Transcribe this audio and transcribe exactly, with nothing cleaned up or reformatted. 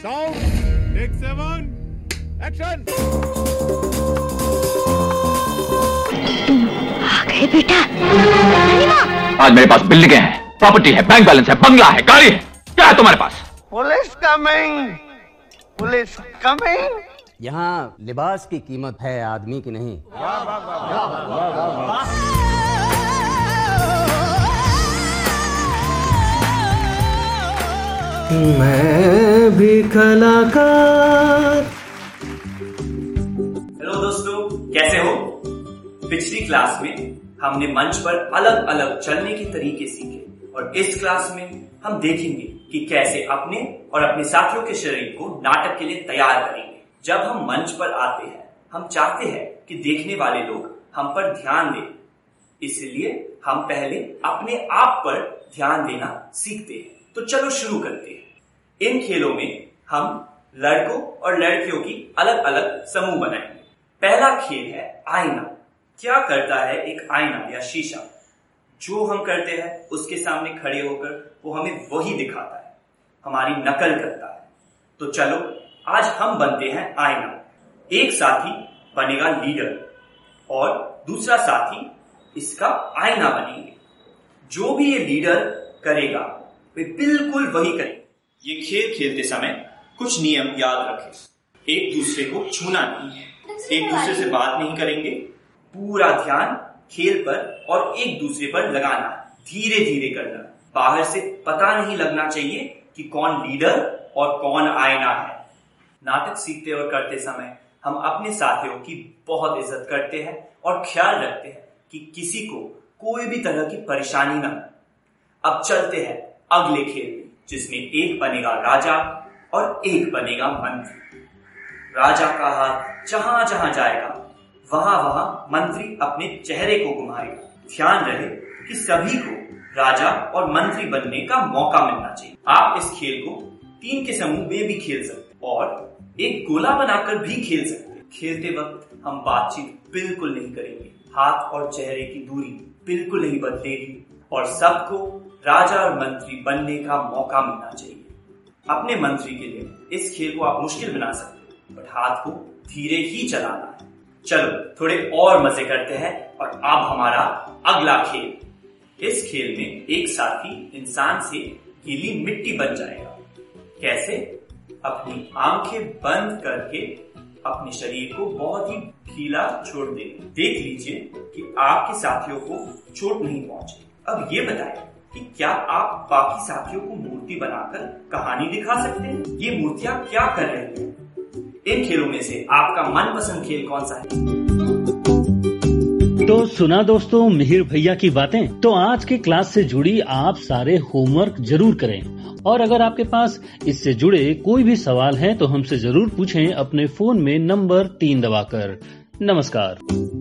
Sound take seven action. तुम आ गए बेटा। आज मेरे पास बिल्डिंगें हैं, प्रॉपर्टी है, बैंक बैलेंस है, बंगला है, गाड़ी है। क्या है तुम्हारे पास? Police coming, police coming. यहाँ लिबास की कीमत है, आदमी की नहीं। मैं भी कलाकार। हेलो दोस्तों, कैसे हो? पिछली क्लास में हमने मंच पर अलग अलग चलने के तरीके सीखे और इस क्लास में हम देखेंगे कि कैसे अपने और अपने साथियों के शरीर को नाटक के लिए तैयार करेंगे। जब हम मंच पर आते हैं, हम चाहते हैं कि देखने वाले लोग हम पर ध्यान दें, इसलिए हम पहले अपने आप पर ध्यान देना सीखते हैं। तो चलो शुरू करते हैं। इन खेलों में हम लड़कों और लड़कियों की अलग अलग समूह बनाएंगे। पहला खेल है आईना। क्या करता है एक आईना या शीशा? जो हम करते हैं उसके सामने खड़े होकर वो हमें वही दिखाता है, हमारी नकल करता है। तो चलो आज हम बनते हैं आईना। एक साथी बनेगा लीडर और दूसरा साथी इसका आईना बनेंगे। जो भी ये लीडर करेगा वे बिल्कुल वही करेंगे। ये खेल खेलते समय कुछ नियम याद रखें। एक दूसरे को छूना नहीं है, एक दूसरे से बात नहीं करेंगे, पूरा ध्यान खेल पर और एक दूसरे पर लगाना है, धीरे धीरे करना। बाहर से पता नहीं लगना चाहिए कि कौन लीडर और कौन आईना है। नाटक सीखते और करते समय हम अपने साथियों की बहुत इज्जत करते हैं और ख्याल रखते हैं कि किसी को कोई भी तरह की परेशानी ना हो। अब चलते हैं अगले खेल में, जिसमें एक बनेगा राजा और एक बनेगा मंत्री। राजा का हाथ जहां जहां जाएगा वहां वहां मंत्री अपने चेहरे को घुमाएगा। ध्यान रहे कि सभी को राजा और मंत्री बनने का मौका मिलना चाहिए। आप इस खेल को तीन के समूह में भी खेल सकते और एक गोला बनाकर भी खेल सकते हैं। खेलते वक्त हम बातचीत बिल्कुल नहीं करेंगे, हाथ और चेहरे की दूरी बिल्कुल नहीं बदलेगी और सबको राजा और मंत्री बनने का मौका मिलना चाहिए। अपने मंत्री के लिए इस खेल को आप मुश्किल बना सकते हैं, बट हाथ को धीरे ही चलाना है। चलो थोड़े और मजे करते हैं और अब हमारा अगला खेल। इस खेल में एक साथी इंसान से गीली मिट्टी बन जाएगा। कैसे? अपनी आंखें बंद करके अपने शरीर को बहुत ही ढीला छोड़ देंगे। देख लीजिए कि आपके साथियों को चोट नहीं पहुंचे। अब ये बताएं कि क्या आप बाकी साथियों को मूर्ति बनाकर कहानी दिखा सकते हैं? ये मूर्तियां क्या कर रही हैं? इन खेलों में से आपका मनपसंद खेल कौन सा है? तो सुना दोस्तों मिहिर भैया की बातें। तो आज के क्लास से जुड़ी आप सारे होमवर्क जरूर करें और अगर आपके पास इससे जुड़े कोई भी सवाल है तो हमसे जरूर पूछें अपने फोन में नंबर तीन दबाकर। नमस्कार।